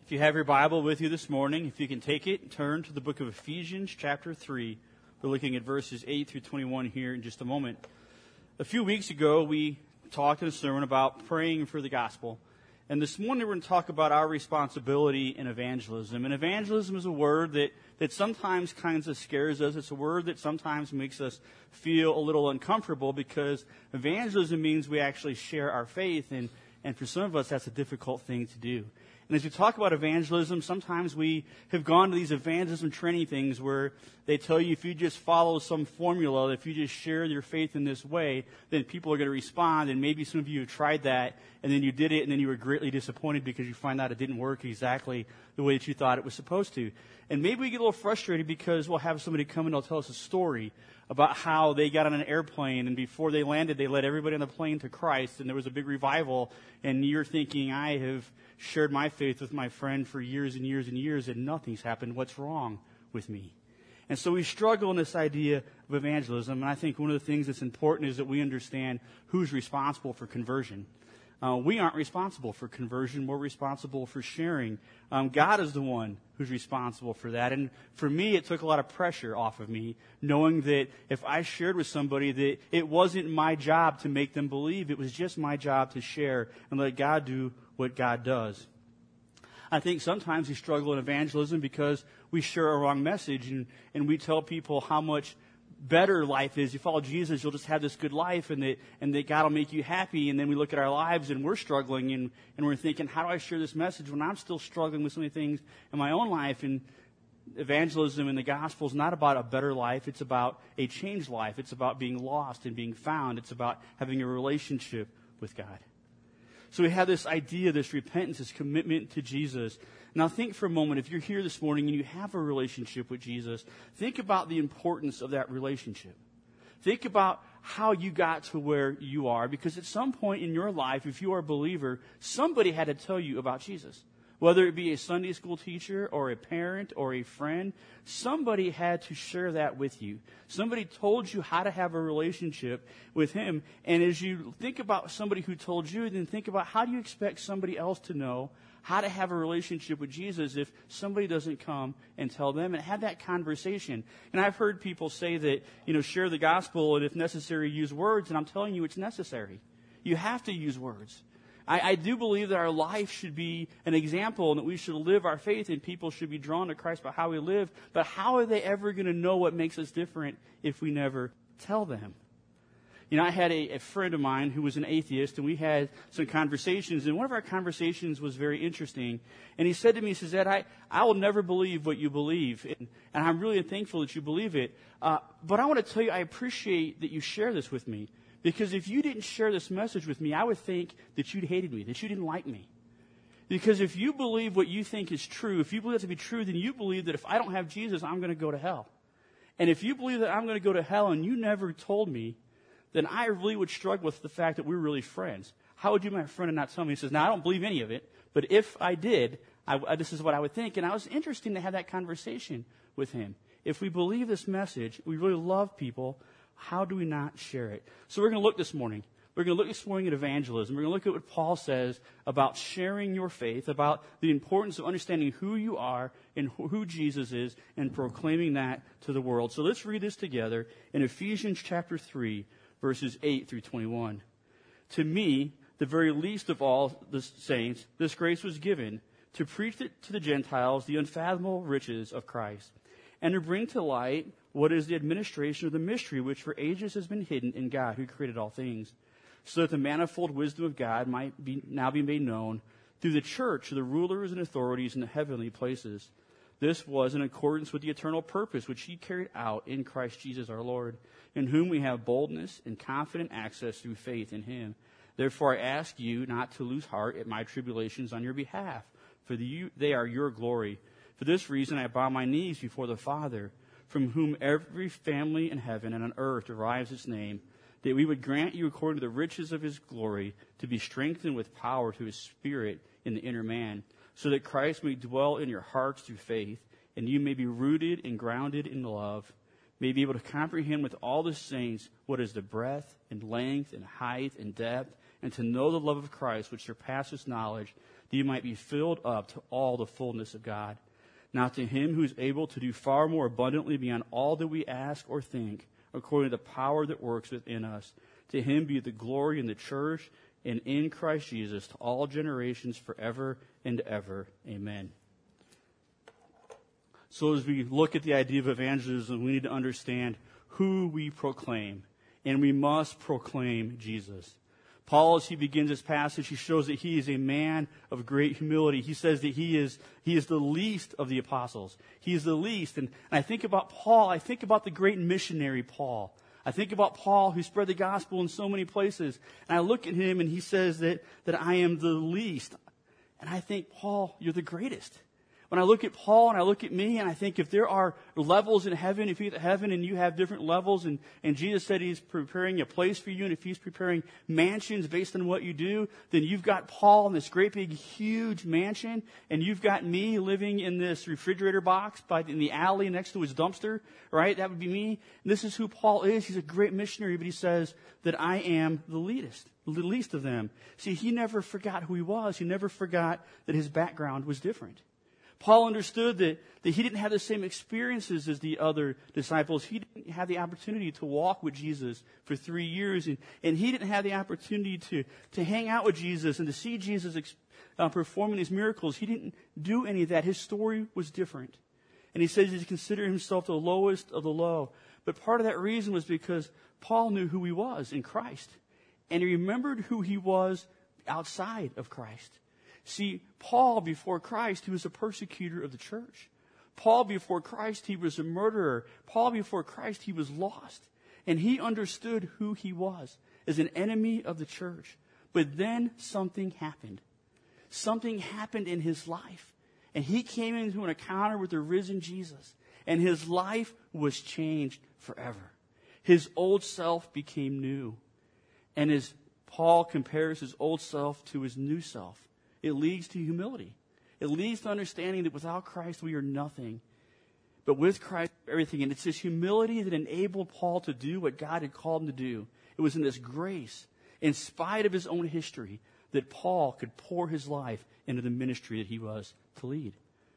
If you have your Bible with you this morning, if you can take it, turn to the book of Ephesians chapter 3. We're looking at verses 8 through 21 here in just a moment. A few weeks ago, we talked in a sermon about praying for the gospel. And this morning, we're going to talk about our responsibility in evangelism. And evangelism is a word that sometimes kind of scares us. It's a word that sometimes makes us feel a little uncomfortable because evangelism means we actually share our faith. And for some of us, that's a difficult thing to do. And as we talk about evangelism, sometimes we have gone to these evangelism training things where they tell you if you just follow some formula, if you just share your faith in this way, then people are going to respond. And maybe some of you have tried that, and then you did it, and then you were greatly disappointed because you find out it didn't work exactly the way that you thought it was supposed to. And maybe we get a little frustrated because we'll have somebody come and they'll tell us a story about how they got on an airplane, and before they landed, they led everybody on the plane to Christ, and there was a big revival, and you're thinking, I have shared my faith with my friend for years and years and years, and nothing's happened. What's wrong with me? And so we struggle in this idea of evangelism, and I think one of the things that's important is that we understand who's responsible for conversion. We aren't responsible for conversion. We're responsible for sharing. God is the one who's responsible for that. And for me, it took a lot of pressure off of me, knowing that if I shared with somebody that it wasn't my job to make them believe, it was just my job to share and let God do what God does. I think sometimes we struggle in evangelism because we share a wrong message and we tell people how much better life is. You follow Jesus, you'll just have this good life and that God will make you happy. And then we look at our lives and we're struggling and we're thinking, how do I share this message when I'm still struggling with so many things in my own life? And evangelism and the gospel is not about a better life. It's about a changed life. It's about being lost and being found. It's about having a relationship with God. So we have this idea, this repentance, this commitment to Jesus. Now think for a moment, if you're here this morning and you have a relationship with Jesus, think about the importance of that relationship. Think about how you got to where you are, because at some point in your life, if you are a believer, somebody had to tell you about Jesus. Whether it be a Sunday school teacher or a parent or a friend, somebody had to share that with you. Somebody told you how to have a relationship with Him. And as you think about somebody who told you, then think about how do you expect somebody else to know how to have a relationship with Jesus if somebody doesn't come and tell them and have that conversation. And I've heard people say that, share the gospel and if necessary use words, and I'm telling you it's necessary. You have to use words. I do believe that our life should be an example and that we should live our faith and people should be drawn to Christ by how we live. But how are they ever going to know what makes us different if we never tell them? I had a friend of mine who was an atheist, and we had some conversations, and one of our conversations was very interesting. And he said to me, he says, Ed, I will never believe what you believe, and I'm really thankful that you believe it. But I want to tell you, I appreciate that you share this with me. Because if you didn't share this message with me, I would think that you'd hated me, that you didn't like me. Because if you believe what you think is true, if you believe it to be true, then you believe that if I don't have Jesus, I'm going to go to hell. And if you believe that I'm going to go to hell and you never told me, then I really would struggle with the fact that we're really friends. How would you be my friend and not tell me? He says, now I don't believe any of it, but if I did, this is what I would think. And I was interested to have that conversation with him. If we believe this message, we really love people, how do we not share it? So we're going to look this morning. We're going to look this morning at evangelism. We're going to look at what Paul says about sharing your faith, about the importance of understanding who you are and who Jesus is, and proclaiming that to the world. So let's read this together in Ephesians chapter 3, verses 8 through 21. To me, the very least of all the saints, this grace was given to preach to the Gentiles the unfathomable riches of Christ, and to bring to light what is the administration of the mystery which for ages has been hidden in God who created all things, so that the manifold wisdom of God might now be made known through the church to the rulers and authorities in the heavenly places. This was in accordance with the eternal purpose which He carried out in Christ Jesus our Lord, in whom we have boldness and confident access through faith in Him. Therefore I ask you not to lose heart at my tribulations on your behalf, for they are your glory. For this reason I bow my knees before the Father, from whom every family in heaven and on earth derives its name, that we would grant you according to the riches of His glory to be strengthened with power to His Spirit in the inner man, so that Christ may dwell in your hearts through faith, and you may be rooted and grounded in love, may be able to comprehend with all the saints what is the breadth and length and height and depth, and to know the love of Christ which surpasses knowledge, that you might be filled up to all the fullness of God. Now to him who is able to do far more abundantly beyond all that we ask or think, according to the power that works within us, to him be the glory in the church and in Christ Jesus to all generations forever and ever. Amen. So as we look at the idea of evangelism, we need to understand who we proclaim. And we must proclaim Jesus. Paul, as he begins this passage, he shows that he is a man of great humility. He says that he is the least of the apostles. He is the least. And I think about Paul, I think about the great missionary Paul. I think about Paul who spread the gospel in so many places. And I look at him and he says that I am the least. And I think, Paul, you're the greatest. When I look at Paul and I look at me and I think if there are levels in heaven, if you get to heaven and you have different levels and Jesus said he's preparing a place for you, and if he's preparing mansions based on what you do, then you've got Paul in this great big huge mansion, and you've got me living in this refrigerator box in the alley next to his dumpster, right? That would be me. And this is who Paul is. He's a great missionary, but he says that I am the least of them. See, he never forgot who he was. He never forgot that his background was different. Paul understood that he didn't have the same experiences as the other disciples. He didn't have the opportunity to walk with Jesus for 3 years, and he didn't have the opportunity to hang out with Jesus and to see Jesus performing these miracles. He didn't do any of that. His story was different. And he says he considered himself the lowest of the low. But part of that reason was because Paul knew who he was in Christ, and he remembered who he was outside of Christ. See, Paul, before Christ, he was a persecutor of the church. Paul, before Christ, he was a murderer. Paul, before Christ, he was lost. And he understood who he was as an enemy of the church. But then something happened. Something happened in his life. And he came into an encounter with the risen Jesus. And his life was changed forever. His old self became new. And as Paul compares his old self to his new self, it leads to humility. It leads to understanding that without Christ we are nothing. But with Christ, everything. And it's this humility that enabled Paul to do what God had called him to do. It was in this grace, in spite of his own history, that Paul could pour his life into the ministry that he was to lead.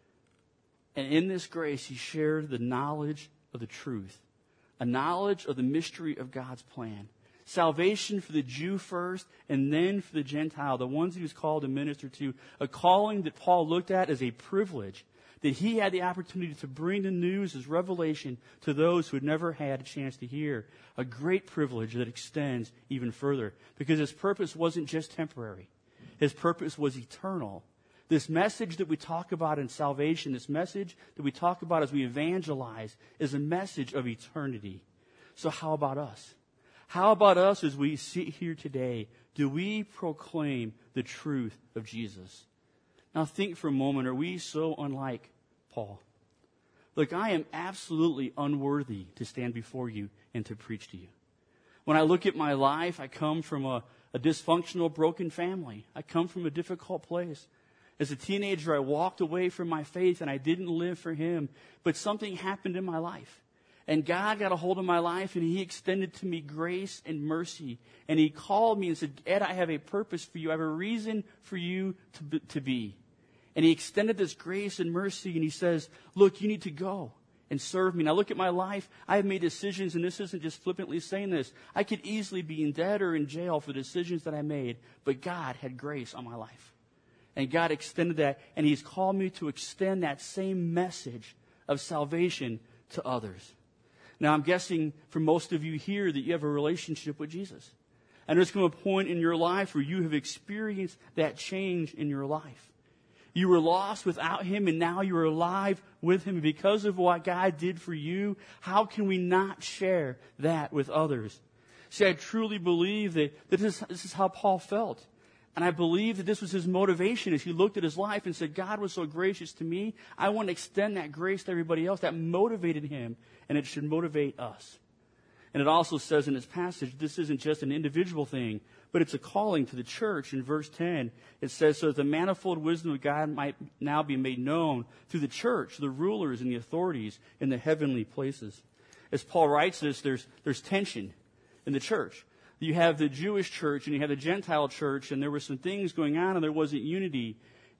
And in this grace, he shared the knowledge of the truth, a knowledge of the mystery of God's plan. Salvation for the Jew first, and then for the Gentile, the ones he was called to minister to, a calling that Paul looked at as a privilege, that he had the opportunity to bring the news as revelation to those who had never had a chance to hear. A great privilege that extends even further, because his purpose wasn't just temporary. His purpose was eternal. This message that we talk about in salvation, this message that we talk about as we evangelize, is a message of eternity. So how about us? How about us as we sit here today? Do we proclaim the truth of Jesus? Now think for a moment, are we so unlike Paul? Look, I am absolutely unworthy to stand before you and to preach to you. When I look at my life, I come from a dysfunctional, broken family. I come from a difficult place. As a teenager, I walked away from my faith and I didn't live for Him. But something happened in my life. And God got a hold of my life and He extended to me grace and mercy. And He called me and said, Ed, I have a purpose for you. I have a reason for you to be. And He extended this grace and mercy and He says, look, you need to go and serve me. Now look at my life. I have made decisions, and this isn't just flippantly saying this. I could easily be in debt or in jail for the decisions that I made. But God had grace on my life. And God extended that. And He's called me to extend that same message of salvation to others. Now, I'm guessing for most of you here that you have a relationship with Jesus. And there's come a point in your life where you have experienced that change in your life. You were lost without Him, and now you are alive with Him. Because of what God did for you, how can we not share that with others? See, I truly believe that this is how Paul felt. And I believe that this was his motivation as he looked at his life and said, God was so gracious to me, I want to extend that grace to everybody else. That motivated him, and it should motivate us. And it also says in this passage, this isn't just an individual thing, but it's a calling to the church. In verse 10, it says, so that the manifold wisdom of God might now be made known through the church, the rulers and the authorities in the heavenly places. As Paul writes this, there's tension in the church. You have the Jewish church and you have the Gentile church, and there were some things going on and there wasn't unity.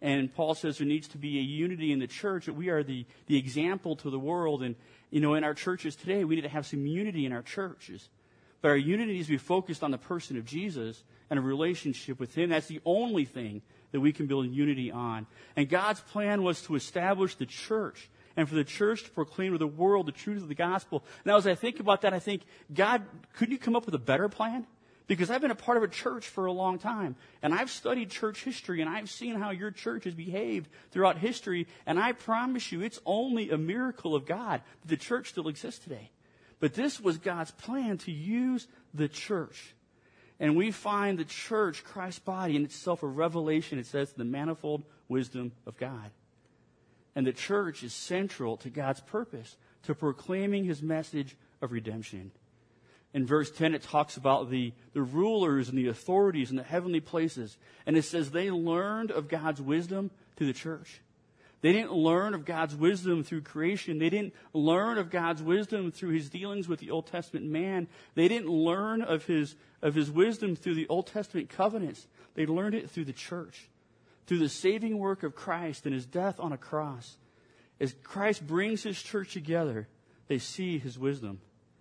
And Paul says there needs to be a unity in the church, that we are the example to the world. And, in our churches today, we need to have some unity in our churches. But our unity needs to be focused on the person of Jesus and a relationship with him. That's the only thing that we can build unity on. And God's plan was to establish the church and for the church to proclaim to the world the truth of the gospel. Now, as I think about that, I think, God, couldn't you come up with a better plan? Because I've been a part of a church for a long time, and I've studied church history, and I've seen how your church has behaved throughout history, and I promise you, it's only a miracle of God that the church still exists today. But this was God's plan, to use the church. And we find the church, Christ's body, in itself a revelation, it says, the manifold wisdom of God. And the church is central to God's purpose, to proclaiming his message of redemption. In verse 10, it talks about the rulers and the authorities in the heavenly places. And it says they learned of God's wisdom through the church. They didn't learn of God's wisdom through creation. They didn't learn of God's wisdom through his dealings with the Old Testament man. They didn't learn of his wisdom through the Old Testament covenants. They learned it through the church, through the saving work of Christ and his death on a cross. As Christ brings his church together, they see his wisdom.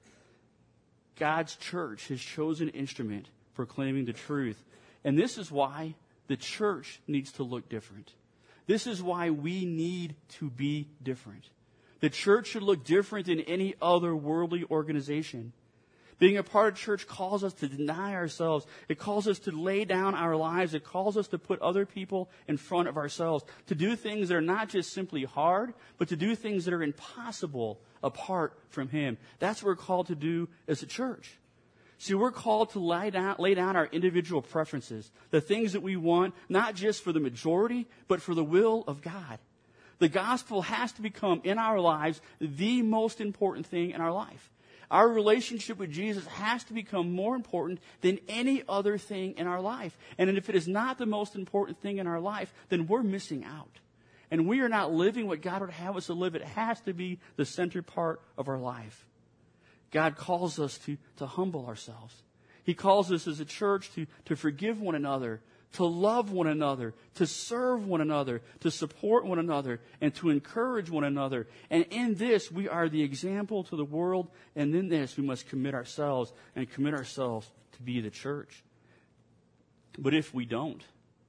God's church, his chosen instrument, proclaiming the truth. And this is why the church needs to look different. This is why we need to be different. The church should look different than any other worldly organization. Being a part of church calls us to deny ourselves. It calls us to lay down our lives. It calls us to put other people in front of ourselves. To do things that are not just simply hard, but to do things that are impossible apart from him. That's what we're called to do as a church. See, we're called to lay down our individual preferences, the things that we want, not just for the majority, but for the will of God. The gospel has to become, in our lives, the most important thing in our life. Our relationship with Jesus has to become more important than any other thing in our life. And if it is not the most important thing in our life, then we're missing out. And we are not living what God would have us to live. It has to be the center part of our life. God calls us to humble ourselves. He calls us as a church to forgive one another, to love one another, to serve one another, to support one another, and to encourage one another. And in this, we are the example to the world. And in this, we must commit ourselves to be the church. But if we don't,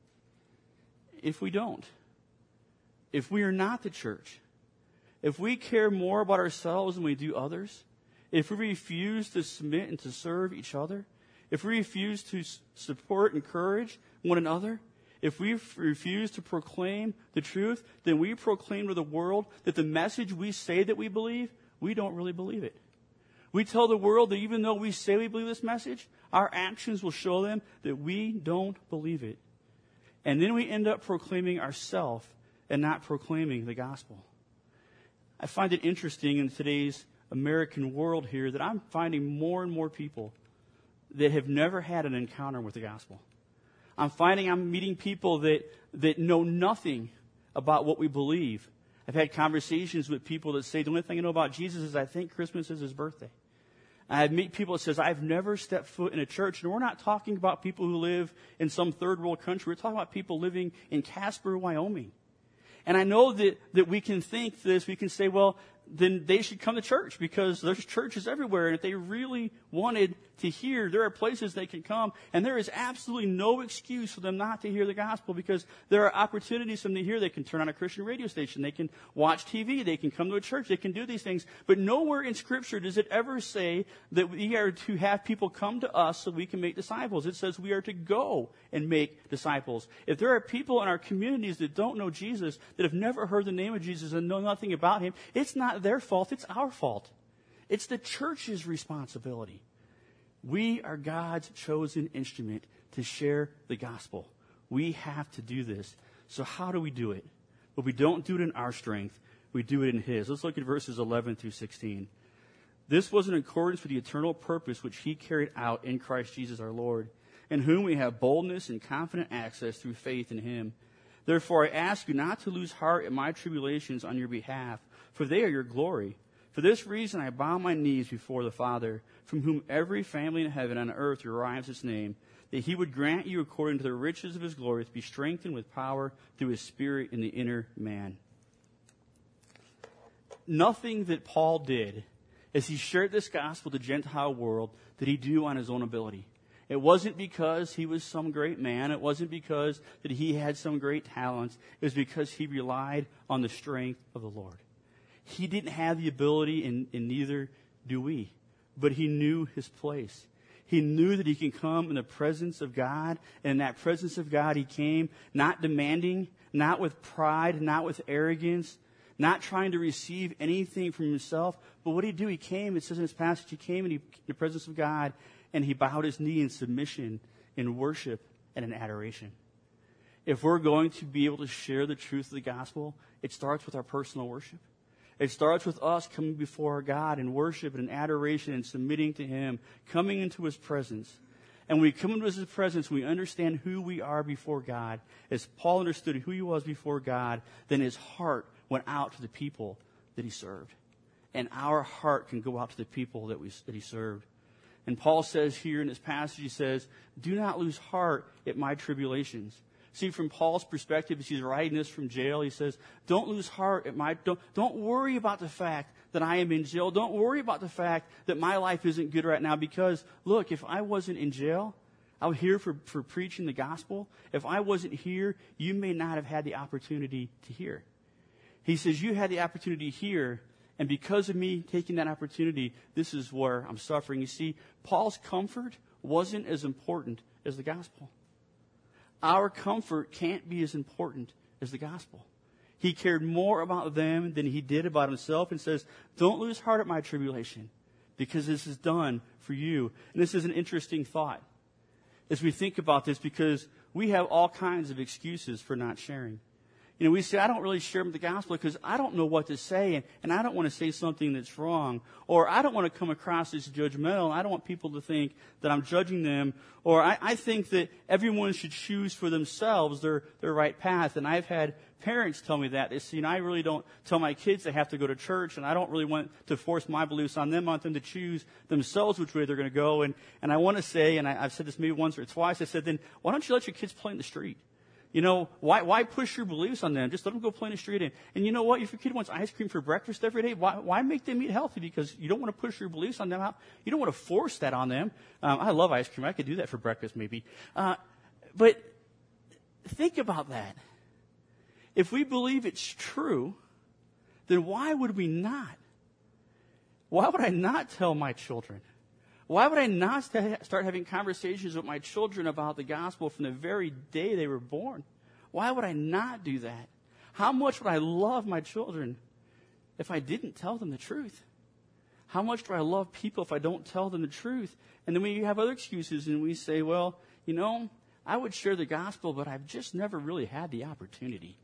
if we are not the church, if we care more about ourselves than we do others, if we refuse to submit and to serve each other, if we refuse to support and encourage one another, if we refuse to proclaim the truth, then we proclaim to the world that the message we say that we believe, we don't really believe it. We tell the world that even though we say we believe this message, our actions will show them that we don't believe it. And then we end up proclaiming ourselves and not proclaiming the gospel. I find it interesting in today's American world here that I'm finding more and more people that have never had an encounter with the gospel. I'm finding I'm meeting people that know nothing about what we believe. I've had conversations with people that say, the only thing I know about Jesus is I think Christmas is his birthday. I meet people that says, I've never stepped foot in a church. And we're not talking about people who live in some third world country. We're talking about people living in Casper, Wyoming. And I know that we can think this, we can say, well, then they should come to church because there's churches everywhere. And if they really wanted to hear, there are places they can come. And there is absolutely no excuse for them not to hear the gospel because there are opportunities for them to hear. They can turn on a Christian radio station. They can watch TV. They can come to a church. They can do these things. But nowhere in Scripture does it ever say that we are to have people come to us so we can make disciples. It says we are to go and make disciples. If there are people in our communities that don't know Jesus, that have never heard the name of Jesus and know nothing about him, it's not their fault, it's our fault. It's the church's responsibility. We are God's chosen instrument to share the gospel. We have to do this. So how do we do it? Well, we don't do it in our strength. We do it in his. Let's look at verses 11 through 16. This was in accordance with the eternal purpose which he carried out in Christ Jesus our Lord, in whom we have boldness and confident access through faith in him. Therefore I ask you not to lose heart in my tribulations on your behalf, for they are your glory. For this reason I bow my knees before the Father, from whom every family in heaven and on earth derives its name, that he would grant you according to the riches of his glory to be strengthened with power through his Spirit in the inner man. Nothing that Paul did as he shared this gospel with the Gentile world did he do on his own ability. It wasn't because he was some great man. It wasn't because that he had some great talents. It was because he relied on the strength of the Lord. He didn't have the ability, and neither do we. But he knew his place. He knew that he can come in the presence of God. And in that presence of God, he came not demanding, not with pride, not with arrogance, not trying to receive anything from himself. But what did he do? He came, it says in this passage, he came in the presence of God, and he bowed his knee in submission, in worship, and in adoration. If we're going to be able to share the truth of the gospel, it starts with our personal worship. It starts with us coming before God in worship and in adoration and submitting to him, coming into his presence. And when we come into his presence, we understand who we are before God. As Paul understood who he was before God, then his heart went out to the people that he served. And our heart can go out to the people that he served. And Paul says here in this passage, he says, do not lose heart at my tribulations. See, from Paul's perspective, as he's writing this from jail, he says, don't lose heart at don't worry about the fact that I am in jail. Don't worry about the fact that my life isn't good right now, because, look, if I wasn't in jail, I'm here for preaching the gospel. If I wasn't here, you may not have had the opportunity to hear. He says, you had the opportunity to hear, and because of me taking that opportunity, this is where I'm suffering. You see, Paul's comfort wasn't as important as the gospel. Our comfort can't be as important as the gospel. He cared more about them than he did about himself, and says, don't lose heart at my tribulation, because this is done for you. And this is an interesting thought as we think about this, because we have all kinds of excuses for not sharing. You know, we say, I don't really share the gospel because I don't know what to say, and I don't want to say something that's wrong. Or I don't want to come across as judgmental. I don't want people to think that I'm judging them. Or I think that everyone should choose for themselves their right path. And I've had parents tell me that. They say, I really don't tell my kids they have to go to church, and I don't really want to force my beliefs on them. I want them to choose themselves which way they're going to go. And I want to say, and I've said this maybe once or twice, I said, then why don't you let your kids play in the street? You know, why push your beliefs on them? Just let them go play in the street. And you know what? If your kid wants ice cream for breakfast every day, why make them eat healthy? Because you don't want to push your beliefs on them. You don't want to force that on them. I love ice cream. I could do that for breakfast maybe. But think about that. If we believe it's true, then why would we not? Why would I not tell my children? Why would I not start having conversations with my children about the gospel from the very day they were born? Why would I not do that? How much would I love my children if I didn't tell them the truth? How much do I love people if I don't tell them the truth? And then we have other excuses, and we say, well, I would share the gospel, but I've just never really had the opportunity.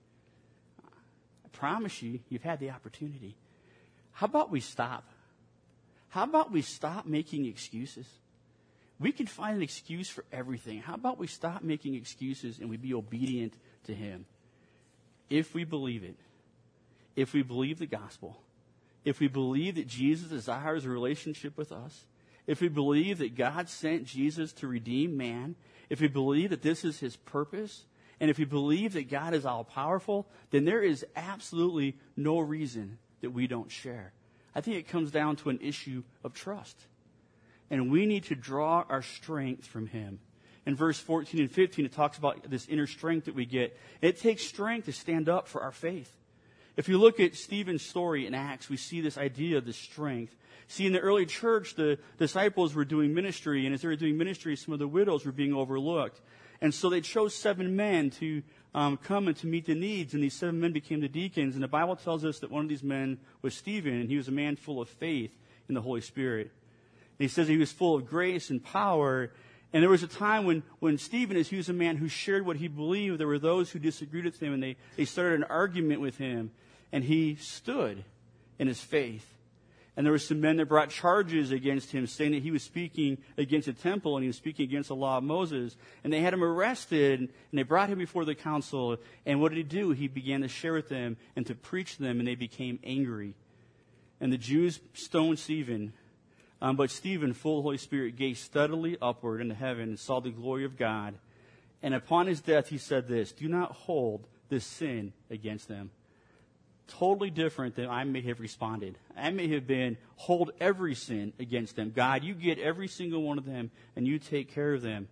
I promise you, you've had the opportunity. How about we stop? How about we stop making excuses? We can find an excuse for everything. How about we stop making excuses and we be obedient to him? If we believe it, if we believe the gospel, if we believe that Jesus desires a relationship with us, if we believe that God sent Jesus to redeem man, if we believe that this is his purpose, and if we believe that God is all-powerful, then there is absolutely no reason that we don't share. I think it comes down to an issue of trust. And we need to draw our strength from him. In verse 14 and 15, it talks about this inner strength that we get. It takes strength to stand up for our faith. If you look at Stephen's story in Acts, we see this idea of the strength. See, in the early church, the disciples were doing ministry, and as they were doing ministry, some of the widows were being overlooked. And so they chose 7 men to come and to meet the needs, and these 7 men became the deacons. And the Bible tells us that one of these men was Stephen, and he was a man full of faith in the Holy Spirit. And he says he was full of grace and power. And there was a time when Stephen, as he was a man who shared what he believed, there were those who disagreed with him, and they started an argument with him. And he stood in his faith. And there were some men that brought charges against him, saying that he was speaking against the temple and he was speaking against the law of Moses. And they had him arrested, and they brought him before the council. And what did he do? He began to share with them and to preach to them, and they became angry. And the Jews stoned Stephen. But Stephen, full of the Holy Spirit, gazed steadily upward into heaven and saw the glory of God. And upon his death he said this, "Do not hold this sin against them." Totally different than I may have responded. I may have been, hold every sin against them. God, you get every single one of them and you take care of them.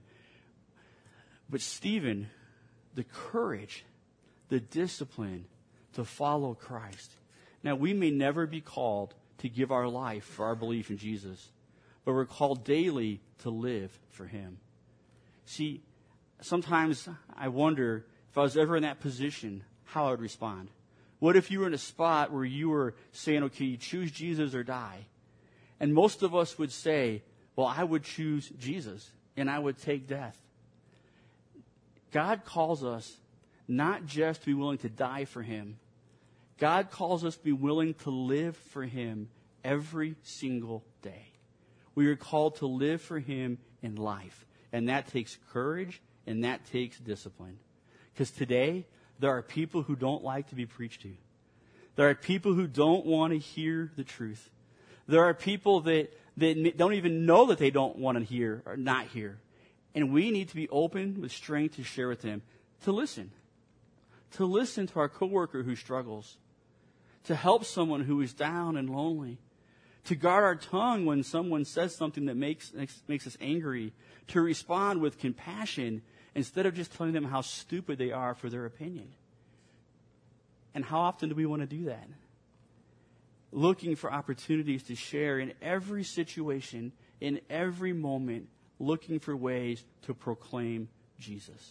But Stephen, the courage, the discipline to follow Christ. Now, we may never be called to give our life for our belief in Jesus, but we're called daily to live for him. See, sometimes I wonder if I was ever in that position, how I would respond. What if you were in a spot where you were saying, okay, you choose Jesus or die? And most of us would say, well, I would choose Jesus, and I would take death. God calls us not just to be willing to die for him. God calls us to be willing to live for him every single day. We are called to live for him in life. And that takes courage, and that takes discipline. Because today, there are people who don't like to be preached to. There are people who don't want to hear the truth. There are people that don't even know that they don't want to hear or not hear. And we need to be open with strength to share with them, to listen. To listen to our coworker who struggles. To help someone who is down and lonely. To guard our tongue when someone says something that makes us angry. To respond with compassion instead of just telling them how stupid they are for their opinion. And how often do we want to do that? Looking for opportunities to share in every situation, in every moment, looking for ways to proclaim Jesus.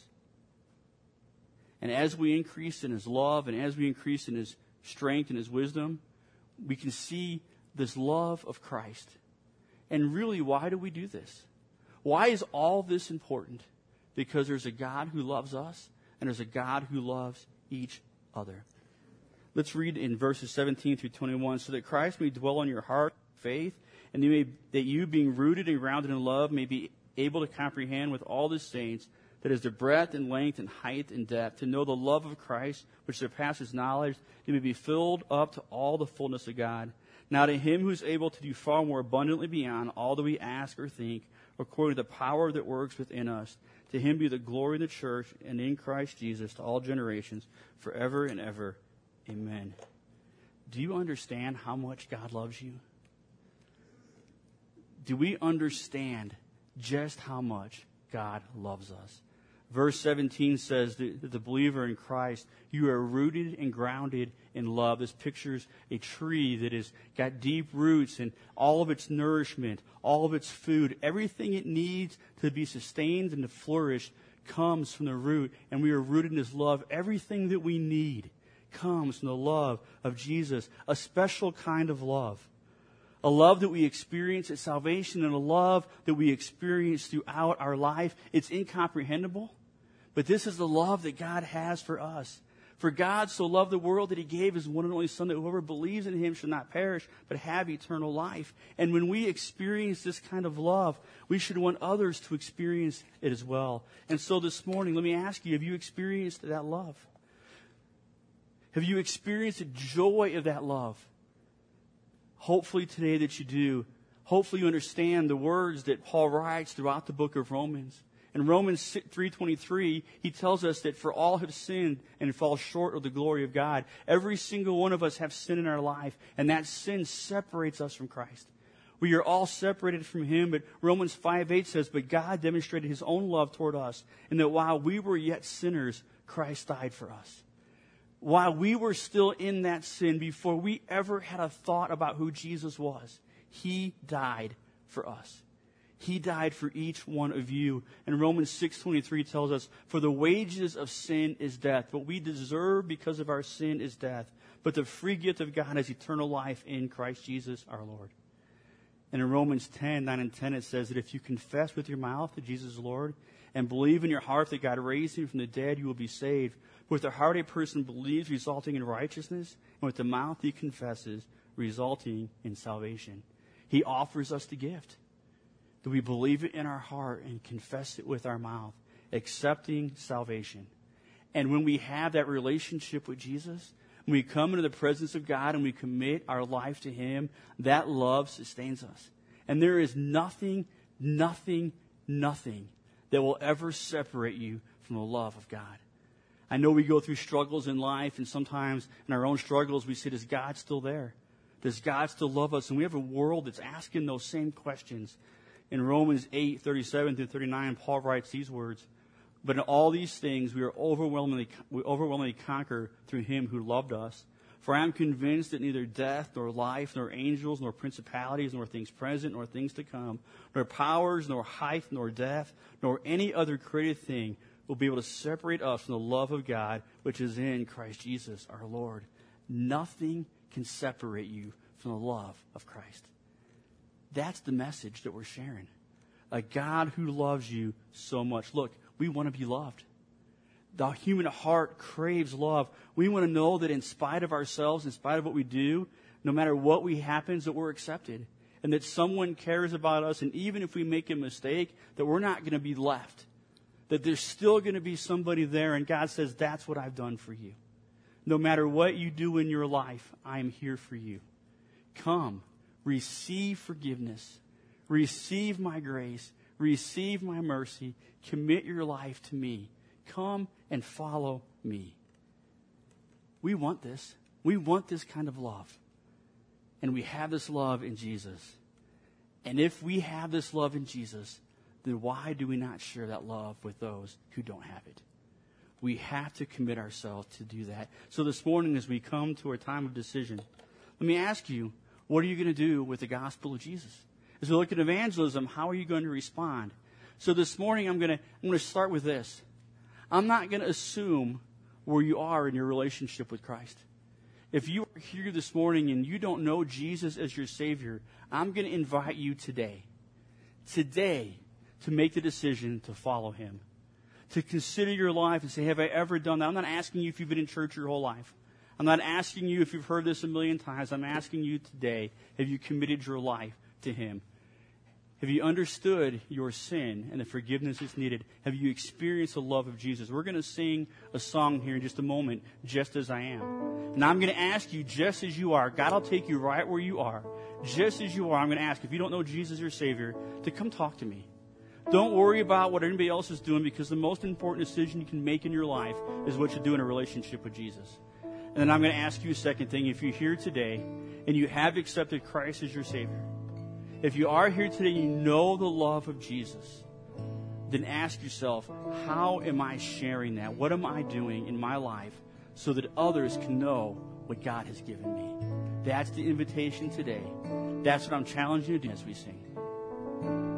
And as we increase in his love and as we increase in his strength and his wisdom, we can see this love of Christ. And really, why do we do this? Why is all this important? Because there's a God who loves us, and there's a God who loves each other. Let's read in verses 17 through 21. So that Christ may dwell in your heart, faith, and that you, being rooted and grounded in love, may be able to comprehend with all the saints that is the breadth and length and height and depth, to know the love of Christ, which surpasses knowledge, that you may be filled up to all the fullness of God. Now to him who is able to do far more abundantly beyond all that we ask or think, according to the power that works within us, to him be the glory in the church and in Christ Jesus to all generations, forever and ever. Amen. Do you understand how much God loves you? Do we understand just how much God loves us? Verse 17 says that the believer in Christ, you are rooted and grounded in love. This pictures a tree that has got deep roots and all of its nourishment, all of its food, everything it needs to be sustained and to flourish comes from the root. And we are rooted in his love. Everything that we need comes from the love of Jesus, a special kind of love. A love that we experience at salvation and a love that we experience throughout our life. It's incomprehensible, but this is the love that God has for us. For God so loved the world that he gave his one and only Son, that whoever believes in him should not perish, but have eternal life. And when we experience this kind of love, we should want others to experience it as well. And so this morning, let me ask you, have you experienced that love? Have you experienced the joy of that love? Hopefully today that you do. Hopefully you understand the words that Paul writes throughout the book of Romans. In Romans 3:23, he tells us that for all have sinned and fall short of the glory of God. Every single one of us have sin in our life, and that sin separates us from Christ. We are all separated from him, but Romans 5:8 says, but God demonstrated his own love toward us, and that while we were yet sinners, Christ died for us. While we were still in that sin, before we ever had a thought about who Jesus was, he died for us. He died for each one of you. And Romans 6:23 tells us, for the wages of sin is death. What we deserve because of our sin is death. But the free gift of God is eternal life in Christ Jesus our Lord. And in Romans 10:9 and 10 it says that if you confess with your mouth that Jesus is Lord and believe in your heart that God raised him from the dead, you will be saved. With the heart a person believes, resulting in righteousness, and with the mouth he confesses, resulting in salvation. He offers us the gift. Do we believe it in our heart and confess it with our mouth, accepting salvation? And when we have that relationship with Jesus, when we come into the presence of God and we commit our life to him, that love sustains us. And there is nothing that will ever separate you from the love of God. I know we go through struggles in life, and sometimes in our own struggles we say, does God still there? Does God still love us? And we have a world that's asking those same questions. In Romans 8:37-39, Paul writes these words, but in all these things we overwhelmingly conquer through him who loved us. For I am convinced that neither death, nor life, nor angels, nor principalities, nor things present, nor things to come, nor powers, nor height, nor depth, nor any other created thing will be able to separate us from the love of God, which is in Christ Jesus our Lord. Nothing can separate you from the love of Christ. That's the message that we're sharing. A God who loves you so much. Look, we want to be loved. The human heart craves love. We want to know that in spite of ourselves, in spite of what we do, no matter what happens, that we're accepted. And that someone cares about us, and even if we make a mistake, that we're not going to be left. That there's still going to be somebody there, and God says, that's what I've done for you. No matter what you do in your life, I am here for you. Come, receive forgiveness, receive my grace, receive my mercy, commit your life to me. Come and follow me. We want this. We want this kind of love. And we have this love in Jesus. And if we have this love in Jesus, then why do we not share that love with those who don't have it? We have to commit ourselves to do that. So this morning, as we come to our time of decision, let me ask you, what are you going to do with the gospel of Jesus? As we look at evangelism, how are you going to respond? So this morning, I'm going to start with this. I'm not going to assume where you are in your relationship with Christ. If you are here this morning and you don't know Jesus as your Savior, I'm going to invite you today, to make the decision to follow him. To consider your life and say, have I ever done that? I'm not asking you if you've been in church your whole life. I'm not asking you if you've heard this a million times. I'm asking you today, have you committed your life to him? Have you understood your sin and the forgiveness that's needed? Have you experienced the love of Jesus? We're going to sing a song here in just a moment, Just As I Am. And I'm going to ask you, just as you are, God will take you right where you are. Just as you are, I'm going to ask, if you don't know Jesus as your Savior, to come talk to me. Don't worry about what anybody else is doing, because the most important decision you can make in your life is what you do in a relationship with Jesus. And then I'm going to ask you a second thing. If you're here today and you have accepted Christ as your Savior, if you are here today and you know the love of Jesus, then ask yourself, how am I sharing that? What am I doing in my life so that others can know what God has given me? That's the invitation today. That's what I'm challenging you to do as we sing.